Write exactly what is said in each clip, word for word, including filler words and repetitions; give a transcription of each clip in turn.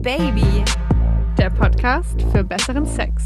Baby, der Podcast für besseren Sex.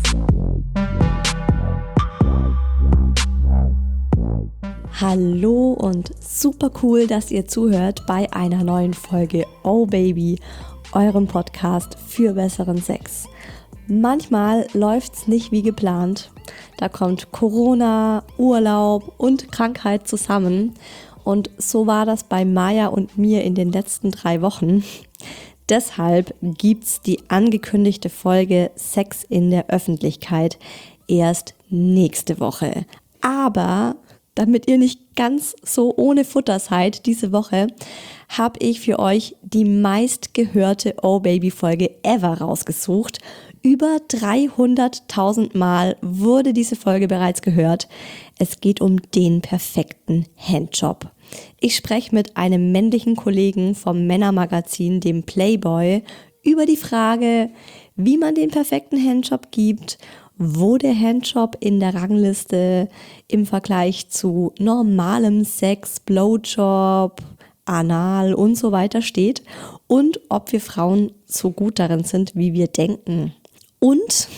Hallo und super cool, dass ihr zuhört bei einer neuen Folge Oh Baby, eurem Podcast für besseren Sex. Manchmal läuft's nicht wie geplant. Da kommt Corona, Urlaub und Krankheit zusammen. Und so war das bei Maja und mir in den letzten drei Wochen. Deshalb gibt's die angekündigte Folge Sex in der Öffentlichkeit erst nächste Woche. Aber damit ihr nicht ganz so ohne Futter seid diese Woche, habe ich für euch die meistgehörte Oh Baby Folge ever rausgesucht. Über dreihunderttausend Mal wurde diese Folge bereits gehört. Es geht um den perfekten Handjob. Ich spreche mit einem männlichen Kollegen vom Männermagazin, dem Playboy, über die Frage, wie man den perfekten Handjob gibt, wo der Handjob in der Rangliste im Vergleich zu normalem Sex, Blowjob, Anal und so weiter steht und ob wir Frauen so gut darin sind, wie wir denken. Und,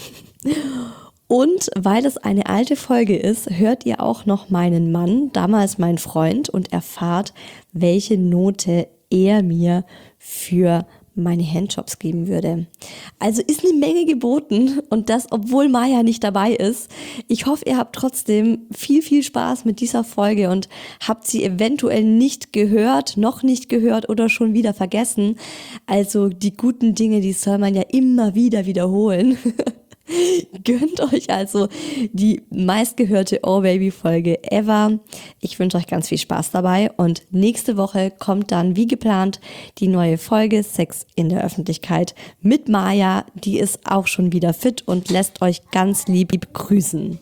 und weil es eine alte Folge ist, hört ihr auch noch meinen Mann, damals mein Freund, und erfahrt, welche Note er mir für meine Handjobs geben würde. Also ist eine Menge geboten und das, obwohl Maja nicht dabei ist. Ich hoffe, ihr habt trotzdem viel, viel Spaß mit dieser Folge und habt sie eventuell nicht gehört, noch nicht gehört oder schon wieder vergessen. Also die guten Dinge, die soll man ja immer wieder wiederholen. Gönnt euch also die meistgehörte Oh Baby Folge ever. Ich wünsche euch ganz viel Spaß dabei und nächste Woche kommt dann wie geplant die neue Folge Sex in der Öffentlichkeit mit Maja. Die ist auch schon wieder fit und lässt euch ganz lieb grüßen.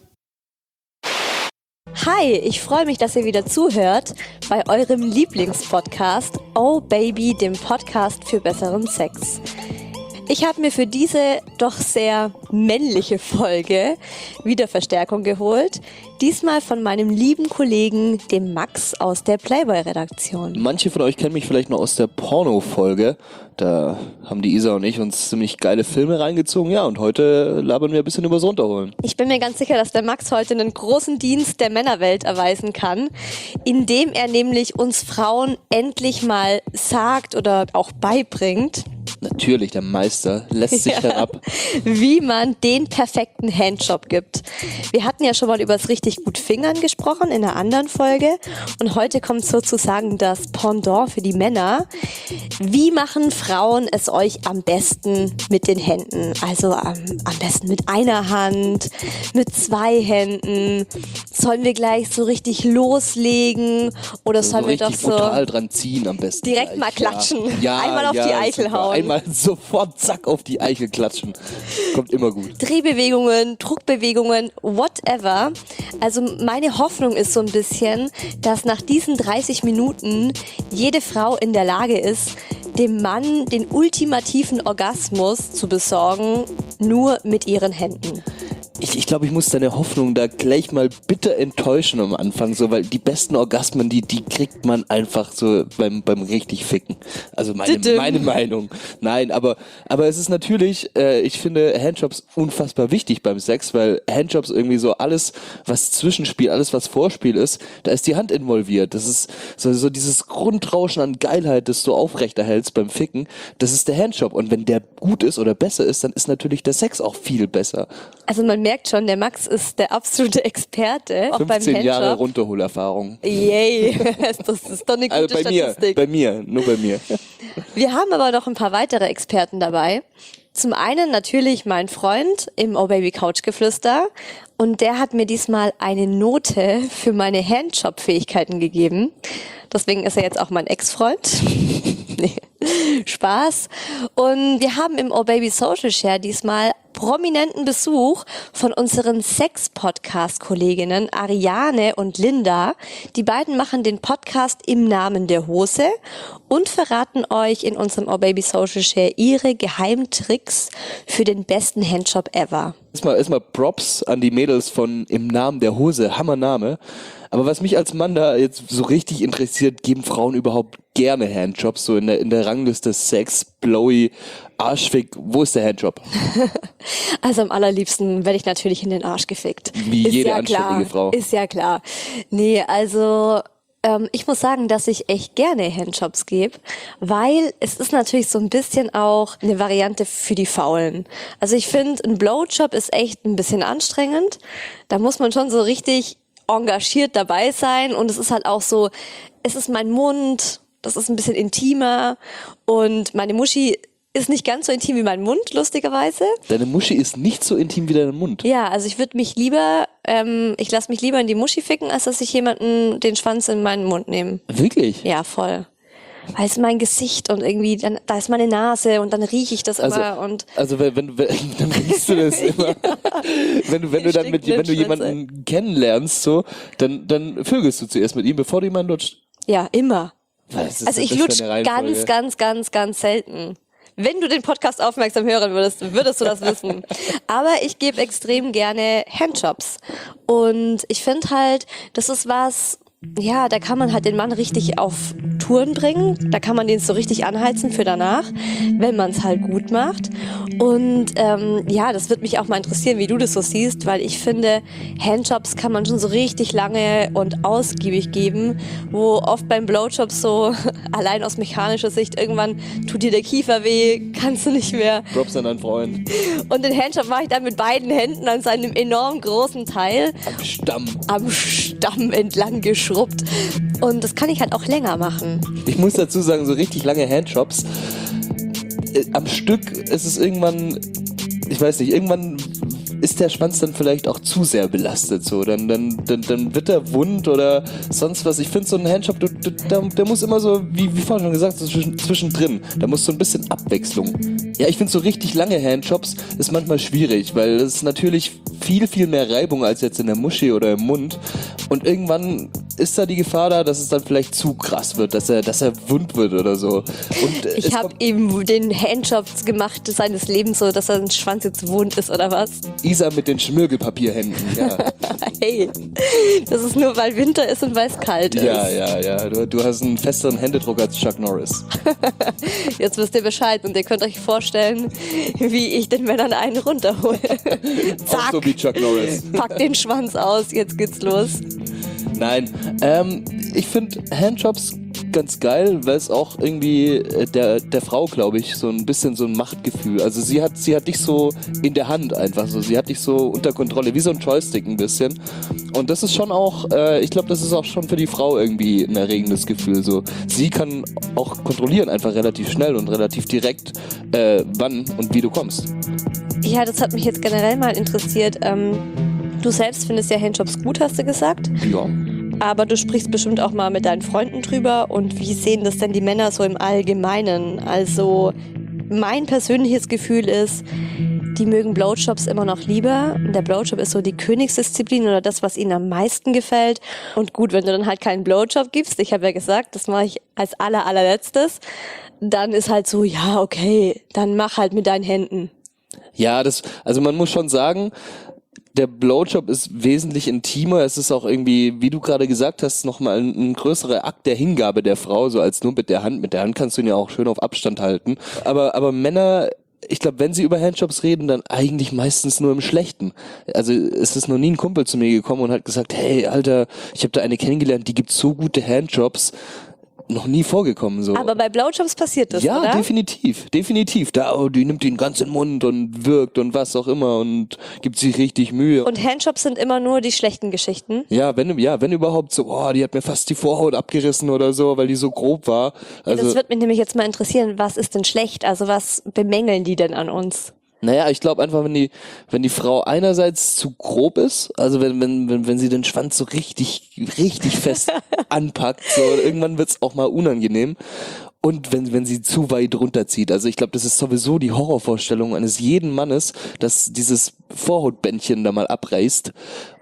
Hi, ich freue mich, dass ihr wieder zuhört bei eurem Lieblingspodcast Oh Baby, dem Podcast für besseren Sex. Ich habe mir für diese doch sehr männliche Folge wieder Verstärkung geholt. Diesmal von meinem lieben Kollegen, dem Max aus der Playboy-Redaktion. Manche von euch kennen mich vielleicht noch aus der Porno-Folge. Da haben die Isa und ich uns ziemlich geile Filme reingezogen. Ja, und heute labern wir ein bisschen übers Runterholen. Ich bin mir ganz sicher, dass der Max heute einen großen Dienst der Männerwelt erweisen kann, indem er nämlich uns Frauen endlich mal sagt oder auch beibringt, natürlich, der Meister lässt sich ja, herab, wie man den perfekten Handjob gibt. Wir hatten ja schon mal über das richtig gut Fingern gesprochen in einer anderen Folge und heute kommt sozusagen das Pendant für die Männer. Wie machen Frauen es euch am besten mit den Händen? Also am, am besten mit einer Hand, mit zwei Händen. Sollen wir gleich so richtig loslegen oder so sollen so wir doch richtig so brutal dran ziehen am besten? direkt gleich. mal klatschen? Ja, Einmal auf ja, die Eichel super. hauen. Einmal sofort zack auf die Eichel klatschen. Kommt immer gut. Drehbewegungen, Druckbewegungen, whatever. Also meine Hoffnung ist so ein bisschen, dass nach diesen dreißig Minuten jede Frau in der Lage ist, dem Mann den ultimativen Orgasmus zu besorgen, nur mit ihren Händen. Ich, ich glaube, ich muss deine Hoffnung da gleich mal bitter enttäuschen am Anfang, so, weil die besten Orgasmen, die, die kriegt man einfach so beim, beim richtig Ficken. Also meine, meine Meinung. Nein, aber, aber es ist natürlich, äh, ich finde Handjobs unfassbar wichtig beim Sex, weil Handjobs irgendwie so alles, was Zwischenspiel, alles was Vorspiel ist, da ist die Hand involviert. Das ist so, so dieses Grundrauschen an Geilheit, das du aufrechterhältst beim Ficken, das ist der Handjob. Und wenn der gut ist oder besser ist, dann ist natürlich der Sex auch viel besser. Also man merkt schon, der Max ist der absolute Experte, auch beim Handjob. fünfzehn Jahre Runterholerfahrung. Yay, das ist doch eine gute also bei Statistik. Mir, bei mir, nur bei mir. Wir haben aber noch ein paar weitere Experten dabei. Zum einen natürlich mein Freund im Oh Baby Couchgeflüster und der hat mir diesmal eine Note für meine Handjob-Fähigkeiten gegeben. Deswegen ist er jetzt auch mein Ex-Freund. Nee, Spaß. Und wir haben im Oh Baby Social Share diesmal prominenten Besuch von unseren Sex-Podcast-Kolleginnen Ariane und Linda. Die beiden machen den Podcast im Namen der Hose und verraten euch in unserem Oh Baby Social Share ihre Geheimtricks für den besten Handjob ever. Erstmal, erstmal Props an die Mädels von Im Namen der Hose, Hammername. Aber was mich als Mann da jetzt so richtig interessiert, geben Frauen überhaupt gerne Handjobs, so in der, in der Rangliste Sex, Blowy, Arschfick, wo ist der Handjob? Also am allerliebsten werde ich natürlich in den Arsch gefickt. Wie ist jede ja anständige klar. Frau. Ist ja klar. Nee, also ähm, ich muss sagen, dass ich echt gerne Handjobs gebe, weil es ist natürlich so ein bisschen auch eine Variante für die Faulen. Also ich finde, ein Blowjob ist echt ein bisschen anstrengend. Da muss man schon so richtig engagiert dabei sein und es ist halt auch so, es ist mein Mund, das ist ein bisschen intimer und meine Muschi ist nicht ganz so intim wie mein Mund, lustigerweise. Deine Muschi ist nicht so intim wie dein Mund? Ja, also ich würde mich lieber, ähm, ich lasse mich lieber in die Muschi ficken, als dass ich jemanden den Schwanz in meinen Mund nehme. Wirklich? Ja, voll. Weil es mein Gesicht und irgendwie, dann, da ist meine Nase und dann rieche ich das also, immer und. Also wenn, wenn, wenn dann riechst du das immer. ja. Wenn du, wenn du dann mit, wenn du jemanden kennenlernst, so, dann, dann vögelst du zuerst mit ihm, bevor du jemanden lutscht. Ja, immer. Was ist also ich lutsch ganz, ganz, ganz, ganz selten. Wenn du den Podcast aufmerksam hören würdest, würdest du das wissen. Aber ich gebe extrem gerne Handjobs. Und ich finde halt, das ist was, ja, da kann man halt den Mann richtig auf Touren bringen. Da kann man den so richtig anheizen für danach, wenn man es halt gut macht. Und ähm, ja, das wird mich auch mal interessieren, wie du das so siehst, weil ich finde, Handjobs kann man schon so richtig lange und ausgiebig geben, wo oft beim Blowjob so, allein aus mechanischer Sicht, irgendwann tut dir der Kiefer weh, kannst du nicht mehr. Props an deinen Freund. Und den Handjob mache ich dann mit beiden Händen an seinem enorm großen Teil. Am Stamm. Am Stamm entlang geschrubbt. Und das kann ich halt auch länger machen. Ich muss dazu sagen, so richtig lange Handjobs, äh, am Stück ist es irgendwann, ich weiß nicht, irgendwann ist der Schwanz dann vielleicht auch zu sehr belastet, so, dann, dann, dann, dann wird er wund oder sonst was. Ich finde so ein Handjob, du, du, der, der muss immer so, wie, wie vorhin schon gesagt, so zwischen, zwischendrin, da muss so ein bisschen Abwechslung. Ja, ich finde so richtig lange Handjobs ist manchmal schwierig, weil es natürlich viel, viel mehr Reibung als jetzt in der Muschi oder im Mund und irgendwann ist da die Gefahr da, dass es dann vielleicht zu krass wird, dass er, dass er wund wird oder so. Und ich habe eben den Handjob gemacht seines Lebens, so dass sein Schwanz jetzt wund ist oder was? Isa mit den Schmirgelpapierhänden, ja. Hey, das ist nur, weil Winter ist und weil es kalt ist. Ja, ja, ja. Du, du hast einen festeren Händedruck als Chuck Norris. Jetzt wisst ihr Bescheid und ihr könnt euch vorstellen, wie ich den Männern einen runterhole. Zack, auch so wie Chuck Norris. Pack den Schwanz aus, jetzt geht's los. Nein, ähm, ich finde Handjobs ganz geil, weil es auch irgendwie äh, der, der Frau, glaube ich, so ein bisschen so ein Machtgefühl. Also sie hat, sie hat dich so in der Hand einfach so. Sie hat dich so unter Kontrolle, wie so ein Joystick ein bisschen. Und das ist schon auch, äh, ich glaube, das ist auch schon für die Frau irgendwie ein erregendes Gefühl. So, sie kann auch kontrollieren einfach relativ schnell und relativ direkt, äh, wann und wie du kommst. Ja, das hat mich jetzt generell mal interessiert. Ähm, du selbst findest ja Handjobs gut, hast du gesagt? Ja. Aber du sprichst bestimmt auch mal mit deinen Freunden drüber. Und wie sehen das denn die Männer so im Allgemeinen? Also mein persönliches Gefühl ist, die mögen Blowjobs immer noch lieber. Der Blowjob ist so die Königsdisziplin oder das, was ihnen am meisten gefällt. Und gut, wenn du dann halt keinen Blowjob gibst, ich habe ja gesagt, das mache ich als aller allerletztes, dann ist halt so, ja, okay, dann mach halt mit deinen Händen. Ja, das, also man muss schon sagen, der Blowjob ist wesentlich intimer. Es ist auch irgendwie, wie du gerade gesagt hast, nochmal ein, ein größerer Akt der Hingabe der Frau, so als nur mit der Hand. Mit der Hand kannst du ihn ja auch schön auf Abstand halten. Aber, aber Männer, ich glaube, wenn sie über Handjobs reden, dann eigentlich meistens nur im Schlechten. Also es ist noch nie ein Kumpel zu mir gekommen und hat gesagt, hey, Alter, ich habe da eine kennengelernt, die gibt so gute Handjobs. Noch nie vorgekommen so. Aber bei Blowjobs passiert das, ja, oder? Ja, definitiv, definitiv. Da, oh, die nimmt ihn ganz in den Mund und wirkt und was auch immer und gibt sich richtig Mühe. Und Handjobs sind immer nur die schlechten Geschichten? Ja, wenn, ja, wenn überhaupt so, oh, die hat mir fast die Vorhaut abgerissen oder so, weil die so grob war. Also, das wird mich nämlich jetzt mal interessieren, was ist denn schlecht? Also was bemängeln die denn an uns? Naja, ich glaube einfach, wenn die, wenn die Frau einerseits zu grob ist, also wenn, wenn, wenn, wenn sie den Schwanz so richtig, richtig fest anpackt, so, irgendwann wird's auch mal unangenehm. Und wenn, wenn sie zu weit runterzieht. Also ich glaube, das ist sowieso die Horrorvorstellung eines jeden Mannes, dass dieses Vorhautbändchen da mal abreißt.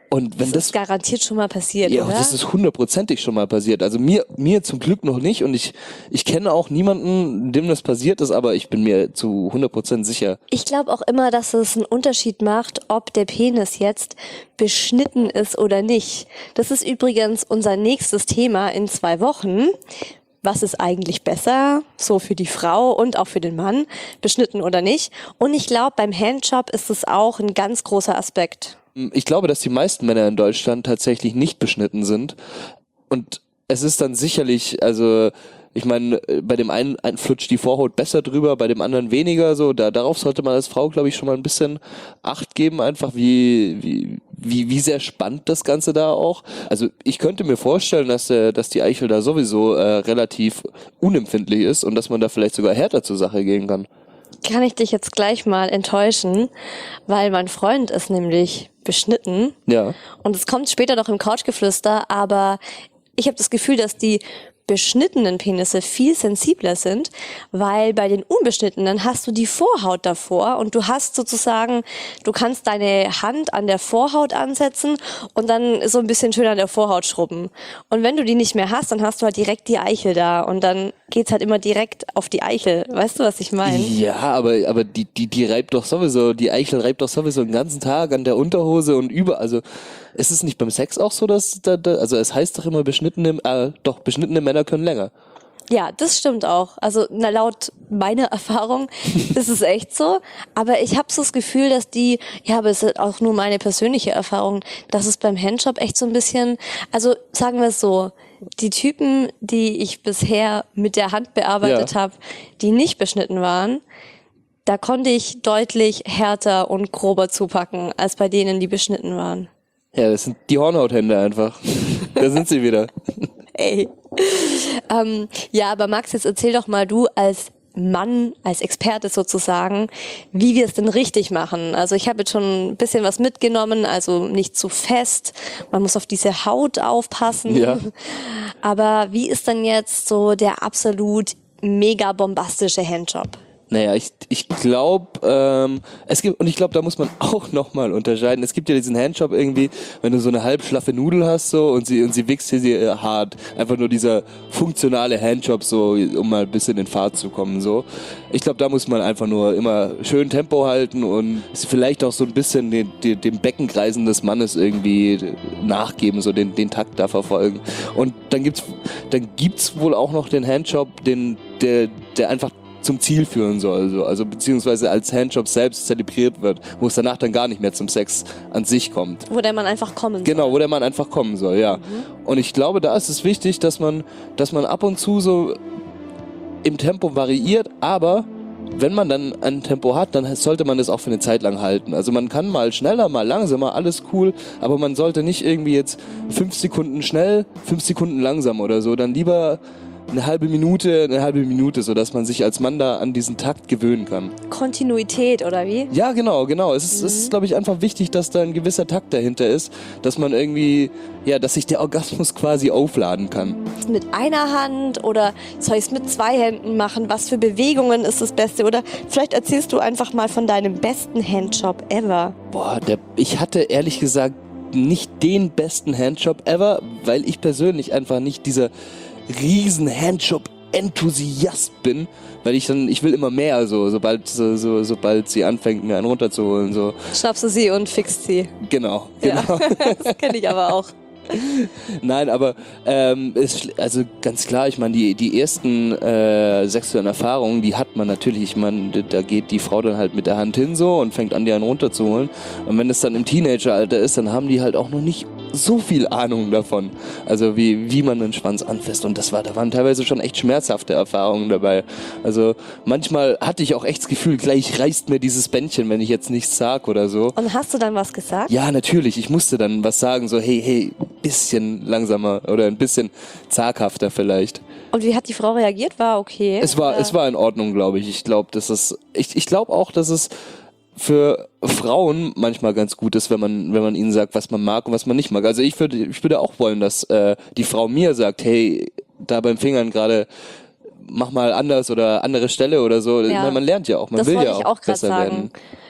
Und wenn das, das ist garantiert schon mal passiert, ja, oder? das ist hundertprozentig schon mal passiert. Also mir, mir zum Glück noch nicht und ich, ich kenne auch niemanden, dem das passiert ist, aber ich bin mir zu hundert Prozent sicher. Ich glaube auch immer, dass es einen Unterschied macht, ob der Penis jetzt beschnitten ist oder nicht. Das ist übrigens unser nächstes Thema in zwei Wochen. Was ist eigentlich besser, so für die Frau und auch für den Mann, beschnitten oder nicht? Und ich glaube, beim Handjob ist es auch ein ganz großer Aspekt. Ich glaube, dass die meisten Männer in Deutschland tatsächlich nicht beschnitten sind. Und es ist dann sicherlich, also ich meine, bei dem einen flutscht die Vorhaut besser drüber, bei dem anderen weniger. So, da darauf sollte man als Frau, glaube ich, schon mal ein bisschen Acht geben, einfach wie wie wie wie sehr spannend das Ganze da auch. Also ich könnte mir vorstellen, dass der, dass die Eichel da sowieso äh, relativ unempfindlich ist und dass man da vielleicht sogar härter zur Sache gehen kann. Kann ich dich jetzt gleich mal enttäuschen, weil mein Freund ist nämlich beschnitten. Ja. Und es kommt später noch im Couchgeflüster, aber ich habe das Gefühl, dass die beschnittenen Penisse viel sensibler sind, weil bei den unbeschnittenen hast du die Vorhaut davor und du hast sozusagen, du kannst deine Hand an der Vorhaut ansetzen und dann so ein bisschen schön an der Vorhaut schrubben. Und wenn du die nicht mehr hast, dann hast du halt direkt die Eichel da und dann geht's halt immer direkt auf die Eichel. Weißt du, was ich meine? Ja, aber aber die die die reibt doch sowieso, die Eichel reibt doch sowieso den ganzen Tag an der Unterhose und über, also ist es nicht beim Sex auch so, dass da, da also es heißt doch immer beschnittene, äh, doch beschnittene Männer können länger. Ja, das stimmt auch. Also na, laut meiner Erfahrung ist es echt so. Aber ich habe so das Gefühl, dass die, ja, aber es ist auch nur meine persönliche Erfahrung, dass es beim Handjob echt so ein bisschen, also sagen wir es so, die Typen, die ich bisher mit der Hand bearbeitet Ja. habe, die nicht beschnitten waren, da konnte ich deutlich härter und grober zupacken, als bei denen, die beschnitten waren. Ja, das sind die Hornhauthände einfach. Da sind sie wieder. Ey. Ähm, ja, aber Max, jetzt erzähl doch mal du als Mann, als Experte sozusagen, wie wir es denn richtig machen. Also ich habe jetzt schon ein bisschen was mitgenommen, also nicht zu fest, man muss auf diese Haut aufpassen. Ja. Aber wie ist denn jetzt so der absolut mega bombastische Handjob? Naja, ich ich glaube, ähm, es gibt, und ich glaube, da muss man auch nochmal unterscheiden. Es gibt ja diesen Handjob irgendwie, wenn du so eine halbschlaffe Nudel hast so und sie und sie wächst dir sie äh, hart. Einfach nur dieser funktionale Handjob so, um mal ein bisschen in Fahrt zu kommen so. Ich glaube, da muss man einfach nur immer schön Tempo halten und vielleicht auch so ein bisschen den, den, dem Beckenkreisen des Mannes irgendwie nachgeben, so den, den Takt da verfolgen. Und dann gibt's, dann gibt's wohl auch noch den Handjob, den, der, der einfach zum Ziel führen soll, so. Also beziehungsweise als Handjob selbst zelebriert wird, wo es danach dann gar nicht mehr zum Sex an sich kommt. Wo der Mann einfach kommen soll. Genau, wo der Mann einfach kommen soll, ja. Mhm. Und ich glaube, da ist es wichtig, dass man, dass man ab und zu so im Tempo variiert, aber wenn man dann ein Tempo hat, dann sollte man das auch für eine Zeit lang halten. Also man kann mal schneller, mal langsamer, alles cool, aber man sollte nicht irgendwie jetzt fünf Sekunden schnell, fünf Sekunden langsam oder so, dann lieber eine halbe Minute, eine halbe Minute, so dass man sich als Mann da an diesen Takt gewöhnen kann. Kontinuität, oder wie? Ja, genau, genau. Es ist, Mhm. es ist, glaube ich, einfach wichtig, dass da ein gewisser Takt dahinter ist, dass man irgendwie, ja, dass sich der Orgasmus quasi aufladen kann. Mit einer Hand oder soll ich es mit zwei Händen machen? Was für Bewegungen ist das Beste? Oder vielleicht erzählst du einfach mal von deinem besten Handjob ever. Boah, der, ich hatte ehrlich gesagt nicht den besten Handjob ever, weil ich persönlich einfach nicht dieser riesen Handjob-Enthusiast bin, weil ich dann, ich will immer mehr, so, sobald, so, so, sobald sie anfängt, mir einen runterzuholen, so. Schnappst du sie und fixst sie. Genau, genau. Ja, das kenne ich aber auch. Nein, aber ähm, ist, also ganz klar, ich meine, die die ersten äh, sexuellen Erfahrungen, die hat man natürlich, ich meine, da geht die Frau dann halt mit der Hand hin so und fängt an, die einen runterzuholen. Und wenn es dann im Teenageralter ist, dann haben die halt auch noch nicht so viel Ahnung davon, also wie wie man den Schwanz anfasst. Und das war, da waren teilweise schon echt schmerzhafte Erfahrungen dabei. Also manchmal hatte ich auch echt das Gefühl, gleich reißt mir dieses Bändchen, wenn ich jetzt nichts sag oder so. Und hast du dann was gesagt? Ja, natürlich. Ich musste dann was sagen, so hey, hey, bisschen langsamer oder ein bisschen zaghafter vielleicht. Und wie hat die Frau reagiert? War okay? Es war, Oder? es war in Ordnung, glaube ich. Ich glaube, dass es, ich, ich glaube auch, dass es für Frauen manchmal ganz gut ist, wenn man, wenn man ihnen sagt, was man mag und was man nicht mag. Also ich würde, ich würde auch wollen, dass äh, die Frau mir sagt, hey, da beim Fingern gerade mach mal anders oder andere Stelle oder so. Ja. Man, man lernt ja auch, man das will wollte ja ich auch, auch gerade besser sagen. werden.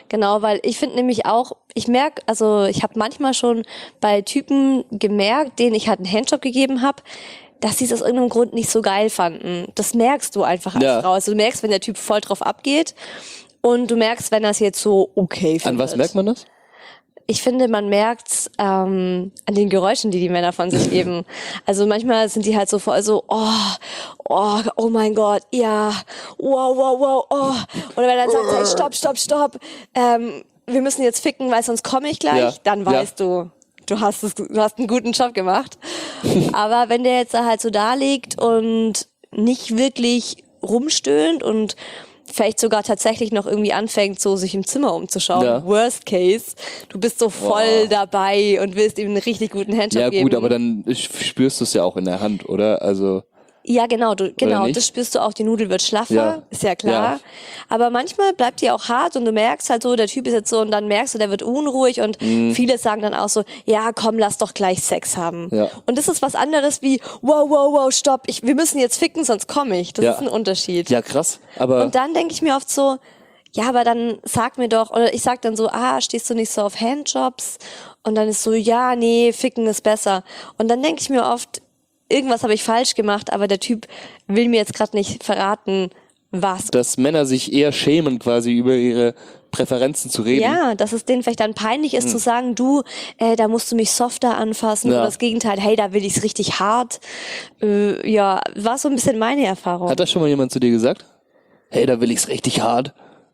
Genau, weil ich finde nämlich auch, ich merke, also ich habe manchmal schon bei Typen gemerkt, denen ich halt einen Handjob gegeben habe, dass sie es aus irgendeinem Grund nicht so geil fanden. Das merkst du einfach als Ja. Frau. Also du merkst, wenn der Typ voll drauf abgeht und du merkst, wenn er es jetzt so okay findet. An was merkt man das? Ich finde, man merkt's ähm, an den Geräuschen, die die Männer von sich geben. Also manchmal sind die halt so voll so, oh, oh, oh mein Gott, ja, wow, wow, wow, oh. Oder wenn er dann sagt, hey, stopp, stopp, stopp, ähm, wir müssen jetzt ficken, weil sonst komme ich gleich, Ja. dann weißt Ja. du, du hast es, du hast einen guten Job gemacht. Aber wenn der jetzt da halt so da liegt und nicht wirklich rumstöhnt und vielleicht sogar tatsächlich noch irgendwie anfängt, so sich im Zimmer umzuschauen. Ja. Worst case, du bist so voll Wow. dabei und willst ihm einen richtig guten Handjob Ja geben. gut, aber dann spürst du es ja auch in der Hand, oder? Also Ja, genau, du, genau, nicht? das spürst du auch, die Nudel wird schlaffer, Ja. ist ja klar. Ja. Aber manchmal bleibt die auch hart und du merkst halt so, der Typ ist jetzt so und dann merkst du, der wird unruhig und Mhm. viele sagen dann auch so, ja komm, lass doch gleich Sex haben. Ja. Und das ist was anderes wie, wow, wow, wow, stopp, ich, wir müssen jetzt ficken, sonst komme ich. Das Ja. ist ein Unterschied. ja, krass. Aber Und dann denke ich mir oft so, ja, aber dann sag mir doch, oder ich sag dann so, ah, stehst du nicht so auf Handjobs? Und dann ist so, ja, nee, ficken ist besser. Und dann denke ich mir oft, irgendwas habe ich falsch gemacht, aber der Typ will mir jetzt gerade nicht verraten, was. dass Männer sich eher schämen, quasi über ihre Präferenzen zu reden. Ja, dass es denen vielleicht dann peinlich ist zu sagen, du, äh, da musst du mich softer anfassen. Ja. Oder das Gegenteil, hey, da will ich's richtig hart. Äh, ja, war so ein bisschen meine Erfahrung. Hat das schon mal jemand zu dir gesagt? Hey, da will ich's richtig hart.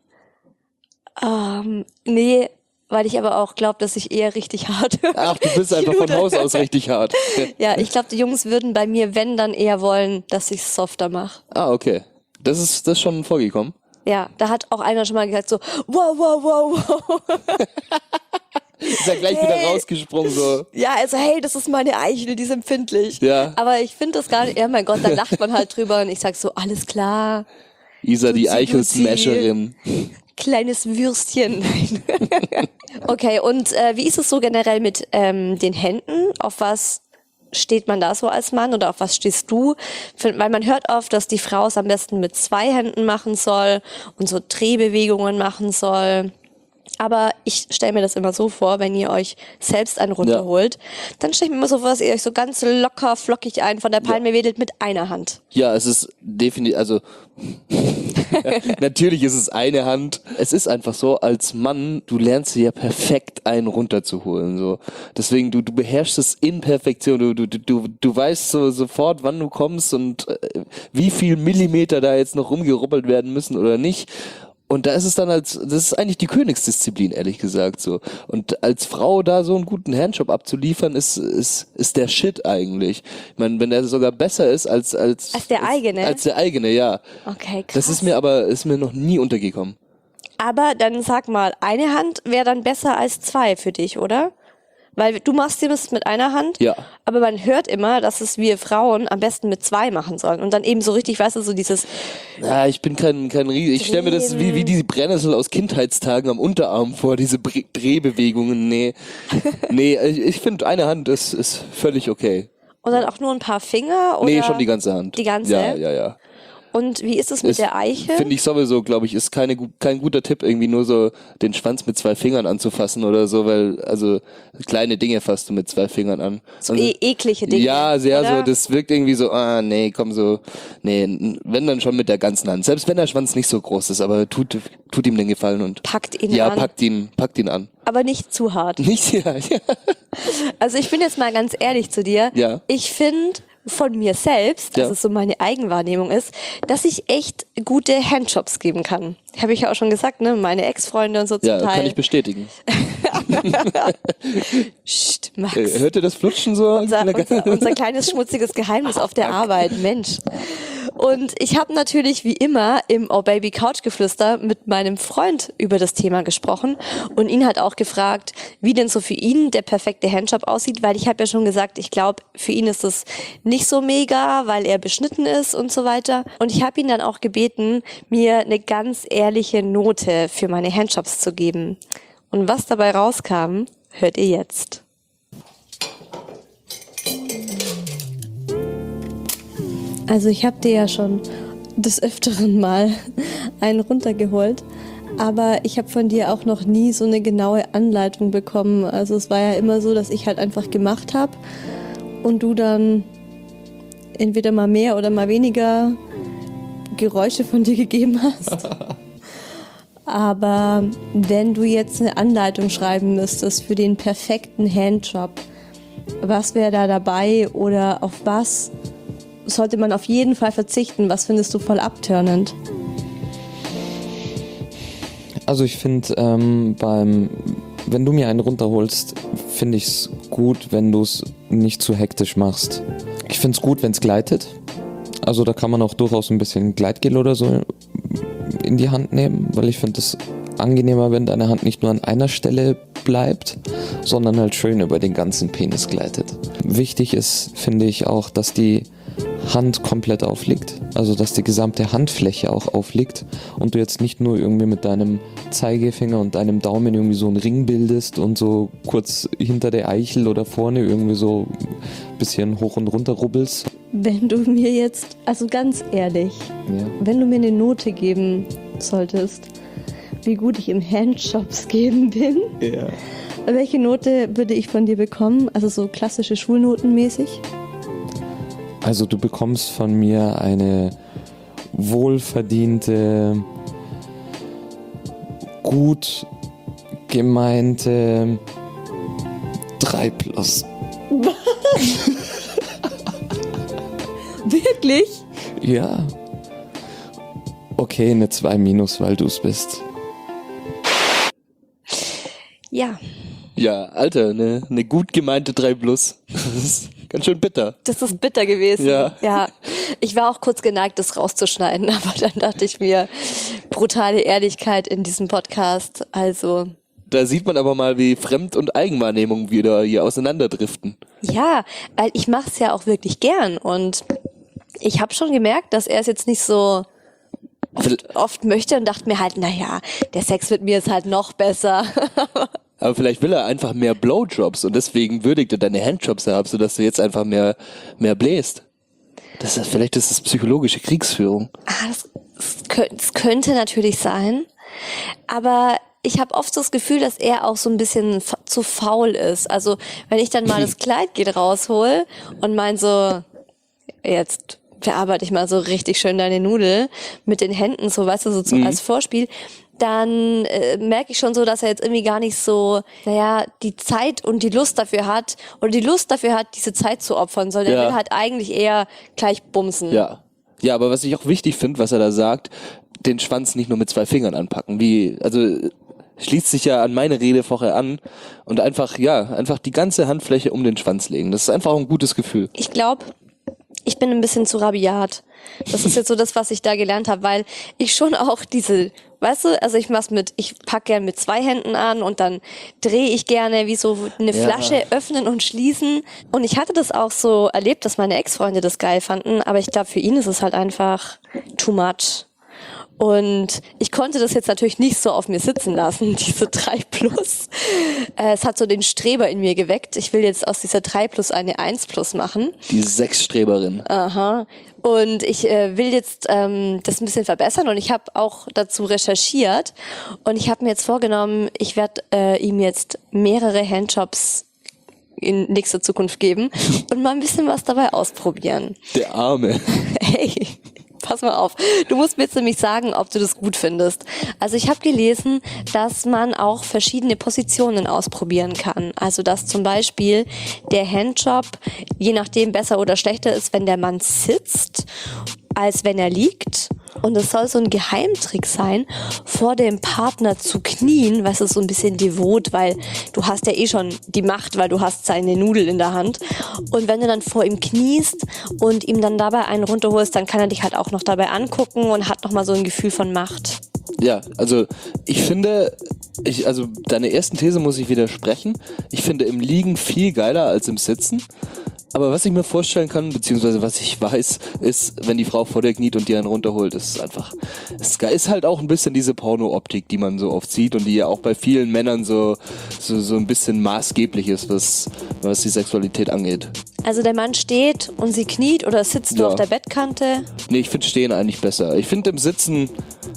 Ähm, nee, weil ich aber auch glaube, dass ich eher richtig hart Ach, du bist einfach von Haus aus richtig hart. Ja, ich glaube, die Jungs würden bei mir, wenn, dann eher wollen, dass ich es softer mache. Ah, okay. Das ist das ist schon vorgekommen. Ja, da hat auch einer schon mal gesagt so, wow, wow, wow, wow. Ist ja gleich wieder rausgesprungen so. Ja, also hey, das ist meine Eichel, die ist empfindlich. Ja. Aber ich finde das gar nicht, ja mein Gott, da lacht man halt drüber und ich sag so, alles klar, Isa, die Tutsi, Eichel-Smasherin. kleines Würstchen. Nein. Okay, und äh, wie ist es so generell mit ähm, den Händen? Auf was steht man da so als Mann oder auf was stehst du? Für, weil man hört oft, dass die Frau es am besten mit zwei Händen machen soll und so Drehbewegungen machen soll. Aber ich stelle mir das immer so vor, wenn ihr euch selbst einen runterholt, dann stelle ich mir immer so vor, dass ihr euch so ganz locker, flockig einen von der Palme wedelt mit einer Hand. Ja, es ist definitiv, also natürlich ist es eine Hand. Es ist einfach so, als Mann, du lernst dir ja perfekt einen runterzuholen. So. Deswegen, du, du beherrschst es in Perfektion. Du, du, du, du weißt so sofort, wann du kommst und äh, wie viel Millimeter da jetzt noch rumgerubbelt werden müssen oder nicht. Und da ist es dann als, das ist eigentlich die Königsdisziplin, ehrlich gesagt, so. Und als Frau da so einen guten Handjob abzuliefern, ist, ist, ist der Shit eigentlich. Ich meine, wenn der sogar besser ist als, als, Als der eigene? Als, als der eigene, ja. Okay, krass. Das ist mir aber, ist mir noch nie untergekommen. Aber dann sag mal, eine Hand wäre dann besser als zwei für dich, oder? Weil du machst dir das mit einer Hand, Ja. aber man hört immer, dass es wir Frauen am besten mit zwei machen sollen. Und dann eben so richtig, weißt du, so dieses, Ja, ich bin kein, kein Riese. Ich stelle mir das wie, wie diese Brennnessel aus Kindheitstagen am Unterarm vor, diese Bre- Drehbewegungen. Nee. Nee, ich, ich finde, eine Hand ist, ist völlig okay. und dann auch nur ein paar Finger? Oder? Nee, schon die ganze Hand. Die ganze? Ja, ja, ja. Und wie ist es mit Ist- der Eichel? Finde ich sowieso, glaube ich, ist keine, gu- kein guter Tipp, irgendwie nur so den Schwanz mit zwei Fingern anzufassen oder so, weil, also, kleine Dinge fasst du mit zwei Fingern an. So Und- e eklige Dinge. Ja, sehr oder? so, das wirkt irgendwie so, ah, nee, komm so, nee, n- wenn dann schon mit der ganzen Hand. Selbst wenn der Schwanz nicht so groß ist, aber tut, tut ihm den Gefallen und. Packt ihn Ja, an. packt ihn, packt ihn an. Aber nicht zu hart. Nicht, ja, ja. Also ich bin jetzt mal ganz ehrlich zu dir. Ja. Ich finde von mir selbst, Ja. dass es so meine Eigenwahrnehmung ist, dass ich echt gute Handjobs geben kann. Habe ich ja auch schon gesagt, ne? Meine Ex-Freunde und so zum Ja, Teil. kann ich bestätigen. Psst, Max. Äh, Hört ihr das Flutschen so? unser, unser, unser kleines schmutziges Geheimnis auf der Arbeit, Mensch. Und ich habe natürlich wie immer im Oh Baby Couchgeflüster mit meinem Freund über das Thema gesprochen und ihn halt auch gefragt, wie denn so für ihn der perfekte Handjob aussieht, weil ich habe ja schon gesagt, ich glaube, für ihn ist es nicht so mega, weil er beschnitten ist und so weiter. Und ich habe ihn dann auch gebeten, mir eine ganz ehrliche Note für meine Handjobs zu geben. Und was dabei rauskam, hört ihr jetzt. Also ich habe dir ja schon des Öfteren mal einen runtergeholt, Aber ich habe von dir auch noch nie so eine genaue Anleitung bekommen. Also es war ja immer so, dass ich halt einfach gemacht habe und du dann entweder mal mehr oder mal weniger Geräusche von dir gegeben hast. Aber wenn du jetzt eine Anleitung schreiben müsstest für den perfekten Handjob, was wäre da dabei oder auf was sollte man auf jeden Fall verzichten? Was findest du voll abturnend? Also ich finde, ähm, beim, wenn du mir einen runterholst, finde ich es gut, wenn du es nicht zu hektisch machst. Ich finde es gut, wenn es gleitet. Also da kann man auch durchaus ein bisschen Gleitgel oder so in die Hand nehmen, weil ich finde es angenehmer, wenn deine Hand nicht nur an einer Stelle bleibt, sondern halt schön über den ganzen Penis gleitet. Wichtig ist, finde ich auch, dass die Hand komplett aufliegt, also dass die gesamte Handfläche auch aufliegt und du jetzt nicht nur irgendwie mit deinem Zeigefinger und deinem Daumen irgendwie so einen Ring bildest und so kurz hinter der Eichel oder vorne irgendwie so ein bisschen hoch und runter rubbelst. Wenn du mir jetzt, also ganz ehrlich, Ja. wenn du mir eine Note geben solltest, wie gut ich im Handjobs geben bin, Ja. welche Note würde ich von dir bekommen? Also so klassische Schulnotenmäßig? Also du bekommst von mir eine wohlverdiente, gut gemeinte drei plus. Wirklich? Ja. Okay, eine zwei minus, weil du es bist. Ja, Ja, Alter, eine ne gut gemeinte drei plus. Das ist ganz schön bitter. das ist bitter gewesen. Ja. Ja, ich war auch kurz geneigt, das rauszuschneiden, aber dann dachte ich mir, brutale Ehrlichkeit in diesem Podcast. Also, Da sieht man aber mal, wie Fremd- und Eigenwahrnehmung wieder hier auseinanderdriften. ja, weil ich mache es ja auch wirklich gern und ich habe schon gemerkt, dass er es jetzt nicht so oft, oft möchte und dachte mir halt, naja, der Sex mit mir ist halt noch besser. Aber vielleicht will er einfach mehr Blowjobs und deswegen würdigt er deine Handjobs ab, sodass du jetzt einfach mehr, mehr bläst. Das ist, vielleicht ist das psychologische Kriegsführung. Ah, das, das, könnte, das könnte natürlich sein, aber ich habe oft so das Gefühl, dass er auch so ein bisschen fa- zu faul ist. Also wenn ich dann mal das Kleidgel raushol und mein so, jetzt verarbeite ich mal so richtig schön deine Nudel mit den Händen, so weißt du, so zu, Mhm. als Vorspiel, dann äh, merke ich schon so, dass er jetzt irgendwie gar nicht so, naja, die Zeit und die Lust dafür hat oder die Lust dafür hat, diese Zeit zu opfern, sondern Ja. er will halt eigentlich eher gleich bumsen. Ja. Ja, aber was ich auch wichtig finde, was er da sagt, den Schwanz nicht nur mit zwei Fingern anpacken. Wie, also schließt sich ja an meine Rede vorher an und einfach, ja, einfach die ganze Handfläche um den Schwanz legen. Das ist einfach ein gutes Gefühl. Ich glaube, ich bin ein bisschen zu rabiat. Das ist jetzt so das, was ich da gelernt habe, weil ich schon auch diese, weißt du, also ich mach's mit, ich pack gern mit zwei Händen an und dann drehe ich gerne wie so eine Ja. Flasche öffnen und schließen. Und ich hatte das auch so erlebt, dass meine Ex-Freunde das geil fanden, aber ich glaube, für ihn ist es halt einfach too much. Und ich konnte das jetzt natürlich nicht so auf mir sitzen lassen, diese drei plus. Äh, es hat so den Streber in mir geweckt. Ich will jetzt aus dieser drei plus eine eins plus machen. Die Sechsstreberin. Aha. Und ich äh, will jetzt ähm, das ein bisschen verbessern und ich habe auch dazu recherchiert und ich habe mir jetzt vorgenommen, ich werde äh, ihm jetzt mehrere Handjobs in nächster Zukunft geben und mal ein bisschen was dabei ausprobieren. Der Arme. Hey, pass mal auf. Du musst mir jetzt nämlich sagen, ob du das gut findest. Also ich habe gelesen, dass man auch verschiedene Positionen ausprobieren kann. Also dass zum Beispiel der Handjob je nachdem besser oder schlechter ist, wenn der Mann sitzt, als wenn er liegt. Und es soll so ein Geheimtrick sein, vor dem Partner zu knien, was ist so ein bisschen devot, weil du hast ja eh schon die Macht, weil du hast seine Nudel in der Hand. Und wenn du dann vor ihm kniest und ihm dann dabei einen runterholst, dann kann er dich halt auch noch dabei angucken und hat nochmal so ein Gefühl von Macht. Ja, also ich finde, ich, also deine ersten These muss ich widersprechen. Ich finde im Liegen viel geiler als im Sitzen. Aber was ich mir vorstellen kann, beziehungsweise was ich weiß, ist, wenn die Frau vor dir kniet und dir einen runterholt, ist einfach, es ist halt auch ein bisschen diese Porno-Optik, die man so oft sieht und die ja auch bei vielen Männern so, so, so ein bisschen maßgeblich ist, was, was die Sexualität angeht. Also der Mann steht und sie kniet oder sitzt du Ja. auf der Bettkante? Nee, ich finde Stehen eigentlich besser. Ich finde im Sitzen,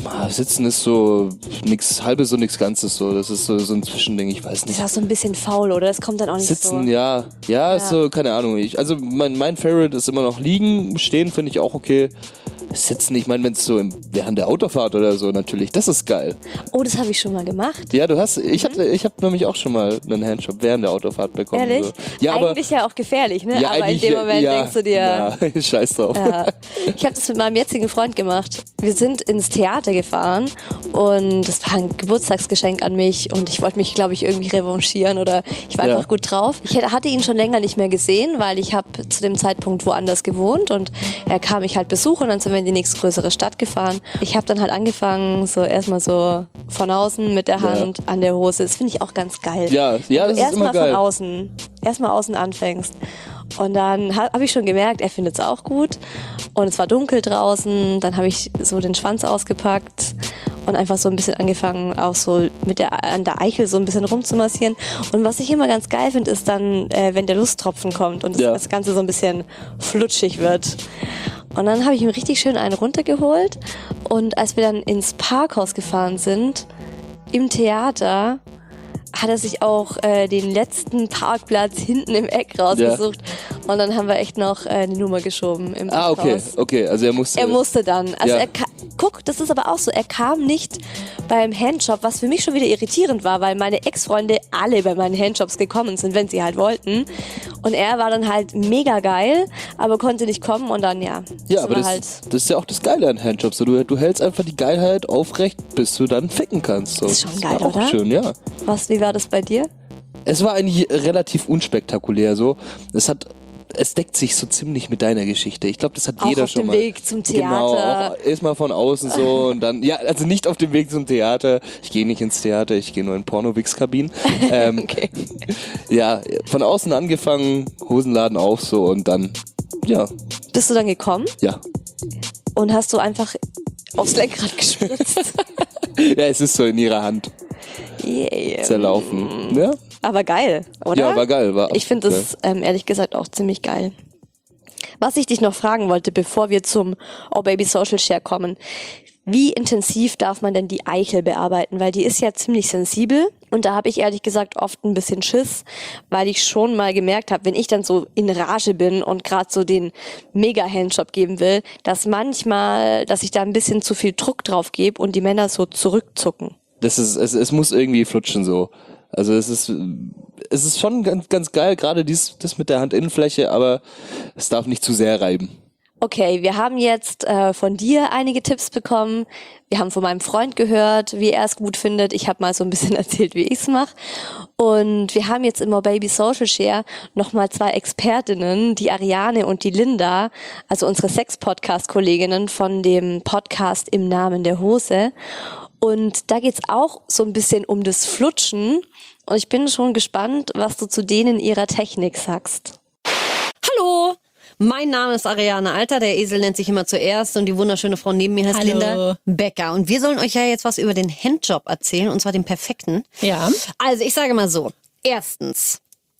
Ah, Sitzen ist so nix halbes und nichts Ganzes so. Das ist so, so ein Zwischending, ich weiß Das nicht. ist auch so ein bisschen faul, oder? Das kommt dann auch nicht Sitzen, so. ja. ja. Ja, ist Ja. so, keine Ahnung. Ich, also mein, mein Favorite ist immer noch liegen. Stehen finde ich auch okay. Sitzen, ich meine, wenn es so im, während der Autofahrt oder so natürlich, das ist geil. Oh, das habe ich schon mal gemacht. Ja, du hast, ich hatte, ich habe nämlich auch schon mal einen Handjob während der Autofahrt bekommen. Ehrlich? So. Ja, aber, eigentlich ja auch gefährlich, ne? ja, aber in eigentlich, dem Moment ja, denkst du dir... Ja, scheiß drauf. Ja. Ich habe das mit meinem jetzigen Freund gemacht. Wir sind ins Theater gefahren und das war ein Geburtstagsgeschenk an mich und ich wollte mich, glaube ich, irgendwie revanchieren oder ich war Ja. einfach gut drauf. Ich hatte ihn schon länger nicht mehr gesehen, weil ich habe zu dem Zeitpunkt woanders gewohnt und er kam mich halt besuchen und dann sind wir in die nächstgrößere Stadt gefahren. Ich habe dann halt angefangen, so erstmal so von außen mit der Hand Ja. an der Hose. Das finde ich auch ganz geil. Ja, ja, das ist immer Erstmal geil. von außen, erstmal außen anfängst. Und dann habe ich schon gemerkt, er findet es auch gut. Und es war dunkel draußen. Dann habe ich so den Schwanz ausgepackt und einfach so ein bisschen angefangen, auch so mit der an der Eichel so ein bisschen rumzumassieren. Und was ich immer ganz geil finde, ist dann, äh, wenn der Lusttropfen kommt und das, Ja. das Ganze so ein bisschen flutschig wird. Und dann habe ich ihm richtig schön einen runtergeholt. Und als wir dann ins Parkhaus gefahren sind, im Theater, hat er sich auch äh, den letzten Parkplatz hinten im Eck rausgesucht. Und dann haben wir echt noch äh, eine Nummer geschoben im Ah, okay, Parkhaus. okay. Also er musste. Er musste dann. Also Ja. er ka- guck, das ist aber auch so, er kam nicht beim Handjob, was für mich schon wieder irritierend war, weil meine Ex-Freunde alle bei meinen Handjobs gekommen sind, wenn sie halt wollten. Und er war dann halt mega geil, aber konnte nicht kommen und dann, ja. Ja, das aber war das, halt, das ist ja auch das Geile an Handjobs. So, du, du hältst einfach die Geilheit aufrecht, bis du dann ficken kannst. So. Das ist schon Das geil, war auch oder? schön, ja. was, wie war das bei dir? Es war eigentlich relativ unspektakulär so. Es hat, es deckt sich so ziemlich mit deiner Geschichte. Ich glaube, das hat Auch jeder auf schon dem mal. Weg zum Genau, Theater. auch erstmal von außen so und dann, ja, also nicht auf dem Weg zum Theater. Ich gehe nicht ins Theater, ich gehe nur in Porno-Wix-Kabinen. Ähm, Okay. Ja, von außen angefangen, Hosenladen auf so und dann, ja, Bist du dann gekommen ja. und hast du einfach aufs Lenkrad gespritzt? Ja, es ist so in ihrer Hand Yeah. zerlaufen. Ja, Aber geil, oder? ja war geil. War Ich finde geil. das ähm, ehrlich gesagt auch ziemlich geil. Was ich dich noch fragen wollte, bevor wir zum Oh Baby Social Share kommen. Wie intensiv darf man denn die Eichel bearbeiten? Weil die ist ja ziemlich sensibel und da habe ich ehrlich gesagt oft ein bisschen Schiss, weil ich schon mal gemerkt habe, wenn ich dann so in Rage bin und gerade so den Mega-Handjob geben will, dass manchmal, dass ich da ein bisschen zu viel Druck drauf gebe und die Männer so zurückzucken. Das ist, es, es muss irgendwie flutschen so. Also es ist, es ist schon ganz, ganz geil, gerade dies, das mit der Handinnenfläche, aber es darf nicht zu sehr reiben. Okay, wir haben jetzt äh, von dir einige Tipps bekommen. Wir haben von meinem Freund gehört, wie er es gut findet. Ich habe mal so ein bisschen erzählt, wie ich es mache. Und wir haben jetzt im Oh Baby Social Share nochmal zwei Expertinnen, die Ariane und die Linda, also unsere Sex-Podcast-Kolleginnen von dem Podcast Im Namen der Hose. Und da geht's auch so ein bisschen um das Flutschen. Und ich bin schon gespannt, was du zu denen ihrer Technik sagst. Hallo, mein Name ist Ariane Alter, der Esel nennt sich immer zuerst und die wunderschöne Frau neben mir heißt Hallo. Linda Becker. Und wir sollen euch ja jetzt was über den Handjob erzählen, und zwar den perfekten. Ja. Also ich sage mal so, erstens,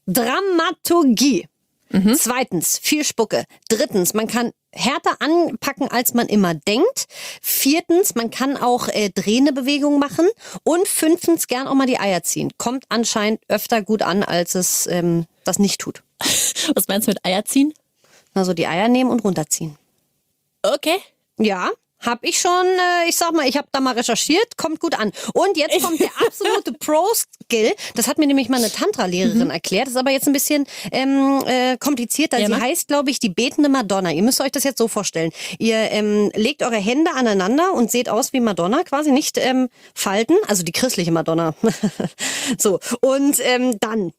Dramaturgie. Zweitens, viel Spucke. Drittens, man kann härter anpacken, als man immer denkt. Viertens, man kann auch äh, drehende Bewegungen machen. Und fünftens, gern auch mal die Eier ziehen. Kommt anscheinend öfter gut an, als es ähm, das nicht tut. Was meinst du mit Eier ziehen? Also die Eier nehmen und runterziehen. Okay. Ja, hab ich schon, äh, ich sag mal, ich habe da mal recherchiert, kommt gut an. Und jetzt kommt der absolute Pro-Skill. Das hat mir nämlich mal eine Tantra-Lehrerin Mhm. erklärt. Das ist aber jetzt ein bisschen ähm, äh, komplizierter. Ja, Sie mach. heißt, glaube ich, die betende Madonna. Ihr müsst euch das jetzt so vorstellen. Ihr ähm, legt eure Hände aneinander und seht aus wie Madonna, quasi nicht ähm, falten. Also die christliche Madonna. So, und ähm, dann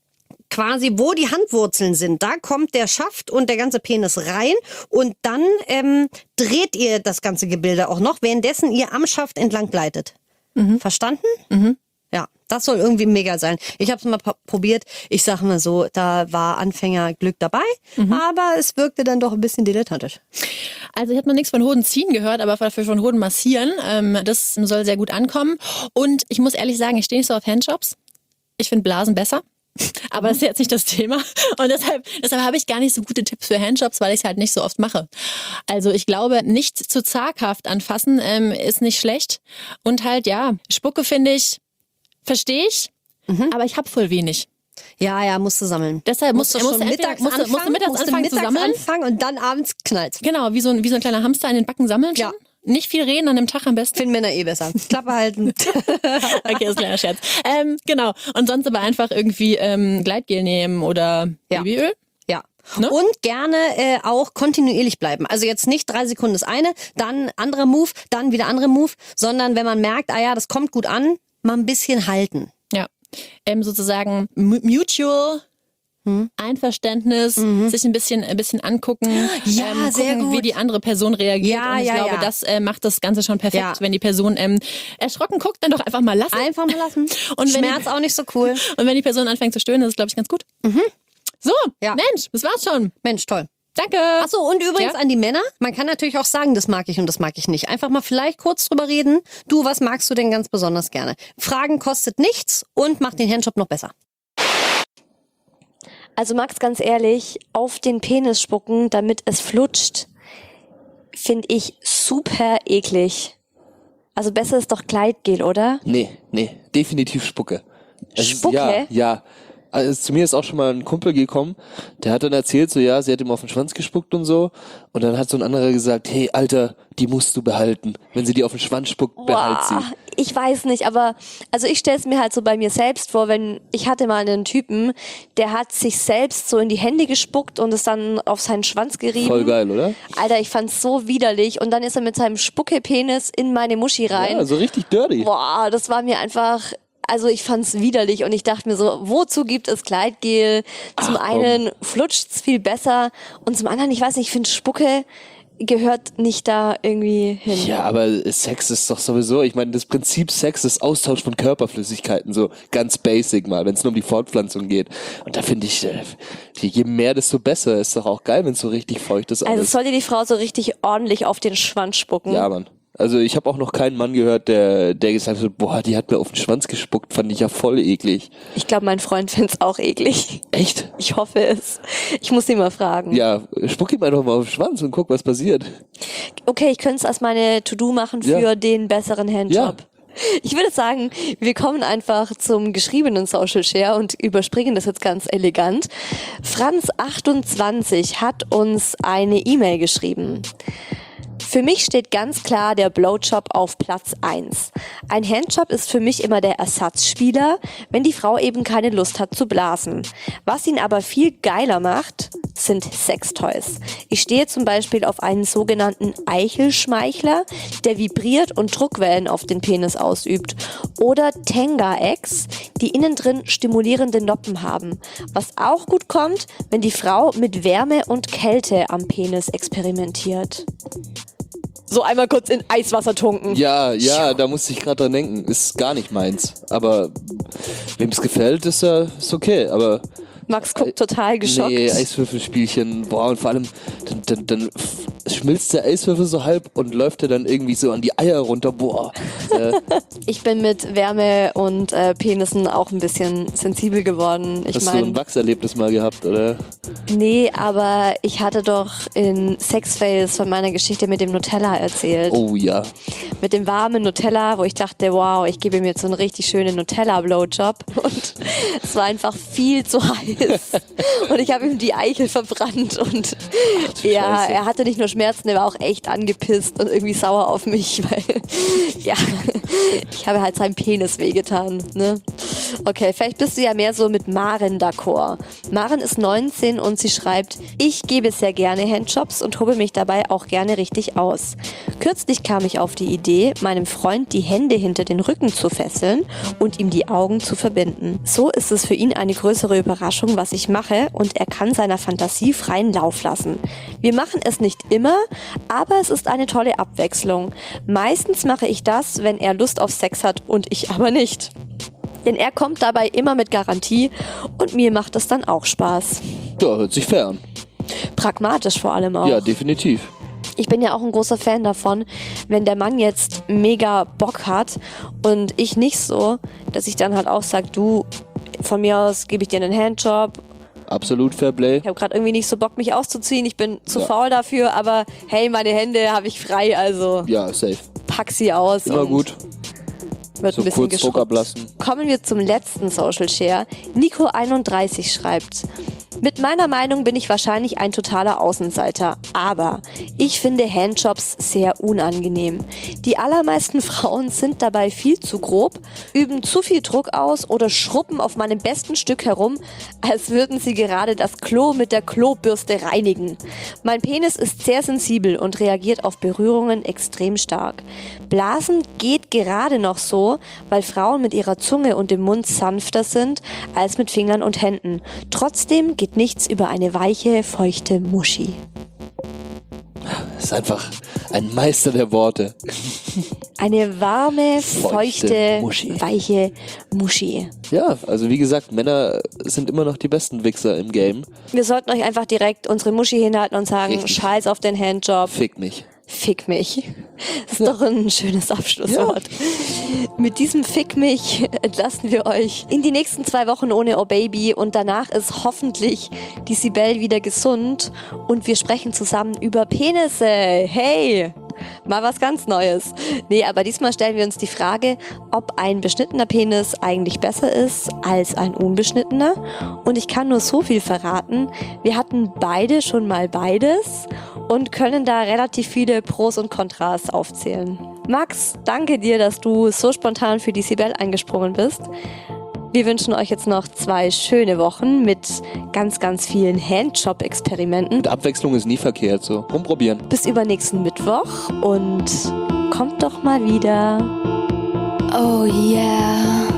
quasi, wo die Handwurzeln sind, da kommt der Schaft und der ganze Penis rein und dann ähm, dreht ihr das ganze Gebilde auch noch, währenddessen ihr am Schaft entlang gleitet. Verstanden? Ja, das soll irgendwie mega sein. Ich habe es mal pa- probiert. Ich sag mal so, da war Anfängerglück dabei, aber es wirkte dann doch ein bisschen dilettantisch. Also ich habe noch nichts von Hoden ziehen gehört, aber dafür von Hoden massieren. Ähm, das soll sehr gut ankommen. Und ich muss ehrlich sagen, ich stehe nicht so auf Handjobs. Ich finde Blasen besser. Aber das ist jetzt nicht das Thema. Und deshalb, deshalb habe ich gar nicht so gute Tipps für Handjobs, weil ich es halt nicht so oft mache. Also ich glaube, nicht zu zaghaft anfassen ähm, ist nicht schlecht. Und halt, ja, Spucke finde ich, verstehe ich, mhm. aber ich habe voll wenig. Ja, ja, musst du sammeln. Deshalb musst, musst du schon entweder, mittags musst, anfangen, musst du mittags musst anfangen du mittags zu sammeln. anfangen und dann abends knallt's. Genau, wie so, ein, wie so ein kleiner Hamster in den Backen sammeln. Ja. Schon. Nicht viel reden an dem Tag am besten. Finden Männer eh besser. Klappe halten. Okay, das ist ein kleiner Scherz. Ähm, genau. Und sonst aber einfach irgendwie ähm, Gleitgel nehmen oder Ja. Babyöl. Ja. Ne? Und gerne äh, auch kontinuierlich bleiben. Also jetzt nicht drei Sekunden das eine, dann anderer Move, dann wieder anderer Move, sondern wenn man merkt, ah ja, das kommt gut an, mal ein bisschen halten. Ja. Ähm, sozusagen mutual Hm? Einverständnis, mhm. sich ein bisschen, ein bisschen angucken, ja, ähm, sehr gucken, gut. wie die andere Person reagiert. Ja, und ich ja, glaube, ja. das äh, macht das Ganze schon perfekt. Ja. Wenn die Person ähm, erschrocken guckt, dann doch einfach mal lassen. Einfach mal lassen. Und wenn Schmerz die, auch nicht so cool. Und wenn die Person anfängt zu stöhnen, ist es, glaube ich, ganz gut. Mhm. So, Ja. Mensch, das war's schon. Mensch, toll. Danke. Achso, und übrigens Ja? an die Männer, man kann natürlich auch sagen, das mag ich und das mag ich nicht. Einfach mal vielleicht kurz drüber reden. Du, was magst du denn ganz besonders gerne? Fragen kostet nichts und macht den Handjob noch besser. Also Max, ganz ehrlich, auf den Penis spucken, damit es flutscht, finde ich super eklig. Also besser ist doch Gleitgel, oder? Nee, nee, definitiv Spucke. Es Spucke? Ist, ja, ja. Also zu mir ist auch schon mal ein Kumpel gekommen, der hat dann erzählt, so ja, sie hat ihm auf den Schwanz gespuckt und so. Und dann hat so ein anderer gesagt, hey, Alter, die musst du behalten. Wenn sie dir auf den Schwanz spuckt, behalt Boah, sie. ich weiß nicht, aber also ich stelle es mir halt so bei mir selbst vor, wenn ich hatte mal einen Typen, der hat sich selbst so in die Hände gespuckt und es dann auf seinen Schwanz gerieben. Voll geil, oder? Alter, ich fand's so widerlich und dann ist er mit seinem Spucke-Penis in meine Muschi rein. Ja, so richtig dirty. Boah, das war mir einfach, also ich fand's widerlich und ich dachte mir so, wozu gibt es Gleitgel? Zum Ach, einen flutscht's viel besser und zum anderen, ich weiß nicht, ich finde Spucke gehört nicht da irgendwie hin. Ja, aber Sex ist doch sowieso, ich meine, das Prinzip Sex ist Austausch von Körperflüssigkeiten, so ganz basic mal, wenn es nur um die Fortpflanzung geht. Und da finde ich, äh, je mehr, desto besser. Ist doch auch geil, wenn es so richtig feucht ist. Also alles. soll dir die Frau so richtig ordentlich auf den Schwanz spucken? Ja, Mann. Also ich habe auch noch keinen Mann gehört, der der gesagt hat, boah, die hat mir auf den Schwanz gespuckt, fand ich ja voll eklig. Ich glaube, mein Freund find's auch eklig. Echt? Ich hoffe es. Ich muss ihn mal fragen. Ja, spuck ihm einfach mal auf den Schwanz und guck, was passiert. Okay, ich könnte es als meine To-Do machen für Ja. den besseren Handjob. Ich würde sagen, wir kommen einfach zum geschriebenen Social Share und überspringen das jetzt ganz elegant. Franz achtundzwanzig hat uns eine E-Mail geschrieben. Für mich steht ganz klar der Blowjob auf Platz eins. Ein Handjob ist für mich immer der Ersatzspieler, wenn die Frau eben keine Lust hat zu blasen. Was ihn aber viel geiler macht, sind Sextoys. Ich stehe zum Beispiel auf einen sogenannten Eichelschmeichler, der vibriert und Druckwellen auf den Penis ausübt. Oder Tenga-Eggs, die innen drin stimulierende Noppen haben. Was auch gut kommt, wenn die Frau mit Wärme und Kälte am Penis experimentiert. So einmal kurz in Eiswasser tunken. Ja, ja, da musste ich gerade dran denken. Ist gar nicht meins. Aber wem es gefällt, ist ja ist okay. Aber Max guckt total geschockt. nee, Eiswürfelspielchen, boah, und vor allem dann, dann, dann schmilzt der Eiswürfel so halb und läuft er dann irgendwie so an die Eier runter, boah. Äh, Ich bin mit Wärme und äh, Penissen auch ein bisschen sensibel geworden. Ich hast du ein meine, Wachserlebnis mal gehabt, oder? nee, aber ich hatte doch in Sexfails von meiner Geschichte mit dem Nutella erzählt. Oh ja. Mit dem warmen Nutella, wo ich dachte, wow, ich gebe mir jetzt so einen richtig schönen Nutella-Blowjob. Und es war einfach viel zu heiß. Und ich habe ihm die Eichel verbrannt. Und du ja, Scheiße. er hatte nicht nur Schmerzen, er war auch echt angepisst und irgendwie sauer auf mich, weil ja, ich habe halt seinem Penis wehgetan. Ne? Okay, vielleicht bist du ja mehr so mit Maren d'accord. Maren ist neunzehn und sie schreibt, ich gebe sehr gerne Handjobs und tobe mich dabei auch gerne richtig aus. Kürzlich kam ich auf die Idee, meinem Freund die Hände hinter den Rücken zu fesseln und ihm die Augen zu verbinden. So ist es für ihn eine größere Überraschung, was ich mache, und er kann seiner Fantasie freien Lauf lassen. Wir machen es nicht immer, aber es ist eine tolle Abwechslung. Meistens mache ich das, wenn er Lust auf Sex hat und ich aber nicht. Denn er kommt dabei immer mit Garantie und mir macht es dann auch Spaß. Ja, hört sich fair an. Pragmatisch vor allem auch. Ja, definitiv. Ich bin ja auch ein großer Fan davon, wenn der Mann jetzt mega Bock hat und ich nicht so, dass ich dann halt auch sage, du, von mir aus gebe ich dir einen Handjob. Absolut Fairplay. Ich habe gerade irgendwie nicht so Bock, mich auszuziehen. Ich bin zu Ja. faul dafür, aber hey, meine Hände habe ich frei, also Ja, safe. pack sie aus. Immer und gut. Wird So ein bisschen kurz Druck geschrubbt. ablassen. Kommen wir zum letzten Social Share. Nico einunddreißig schreibt: Mit meiner Meinung bin ich wahrscheinlich ein totaler Außenseiter, aber ich finde Handjobs sehr unangenehm. Die allermeisten Frauen sind dabei viel zu grob, üben zu viel Druck aus oder schrubben auf meinem besten Stück herum, als würden sie gerade das Klo mit der Klobürste reinigen. Mein Penis ist sehr sensibel und reagiert auf Berührungen extrem stark. Blasen geht gerade noch so, weil Frauen mit ihrer Zunge und dem Mund sanfter sind als mit Fingern und Händen. Trotzdem geht nichts über eine weiche, feuchte Muschi. Ist einfach ein Meister der Worte. Eine warme, feuchte, Feuchte Muschi. weiche Muschi. Ja, also wie gesagt, Männer sind immer noch die besten Wichser im Game. Wir sollten euch einfach direkt unsere Muschi hinhalten und sagen, Richtig. scheiß auf den Handjob. Fick mich. Fick mich. Das ist doch ein schönes Abschlusswort. Mit diesem Fick mich entlassen wir euch in die nächsten zwei Wochen ohne Oh Baby und danach ist hoffentlich die Sibel wieder gesund und wir sprechen zusammen über Penisse. Hey! Mal was ganz Neues. Nee, aber diesmal stellen wir uns die Frage, ob ein beschnittener Penis eigentlich besser ist als ein unbeschnittener. Und ich kann nur so viel verraten. Wir hatten beide schon mal beides und können da relativ viele Pros und Kontras aufzählen. Max, danke dir, dass du so spontan für die Sibel eingesprungen bist. Wir wünschen euch jetzt noch zwei schöne Wochen mit ganz, ganz vielen Handjob-Experimenten. Und Abwechslung ist nie verkehrt, so. Rumprobieren. Bis übernächsten Mittwoch und kommt doch mal wieder. Oh yeah.